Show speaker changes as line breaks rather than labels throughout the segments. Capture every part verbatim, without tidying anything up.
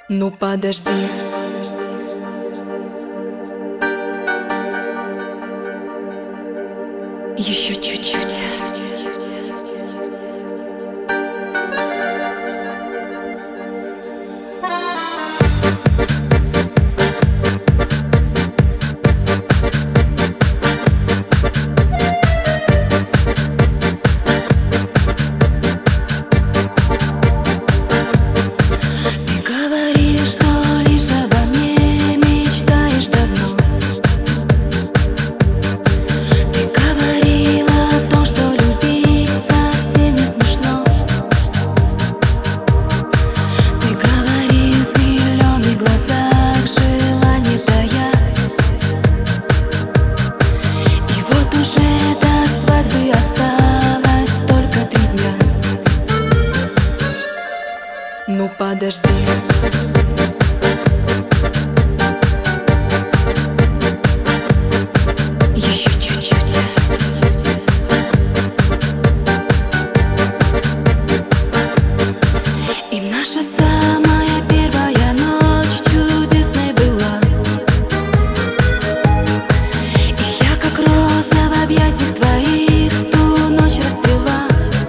Ну подожди. Еще чуть-чуть. Ну подожди. Еще чуть-чуть. И наша самая первая ночь чудесной была. И я как роза в объятиях твоих ту ночь расцвела.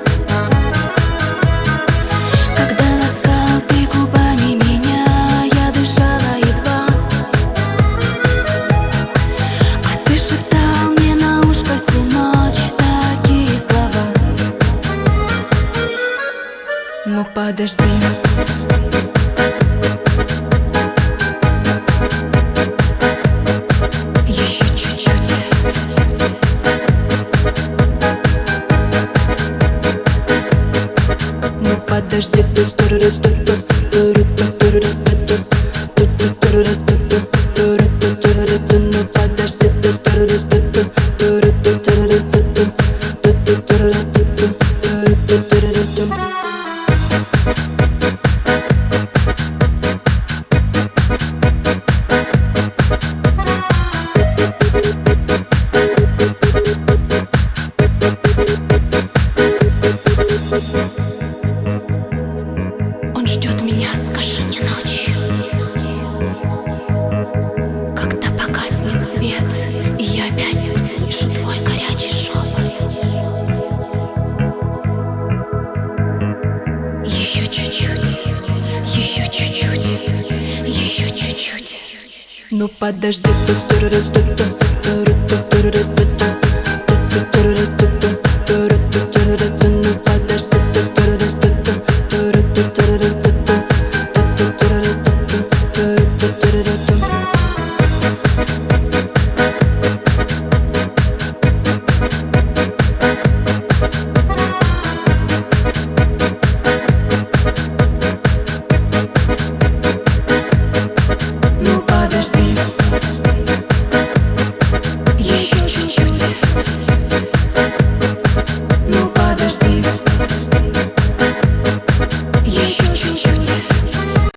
Ну подожди. Еще чуть-чуть. Ну подожди. Ну подожди. Он ждет меня, скажи мне ночью, когда погаснет свет, и я опять услышу твой горячий шепот. Еще чуть-чуть, еще чуть-чуть, еще чуть-чуть. Ну подожди.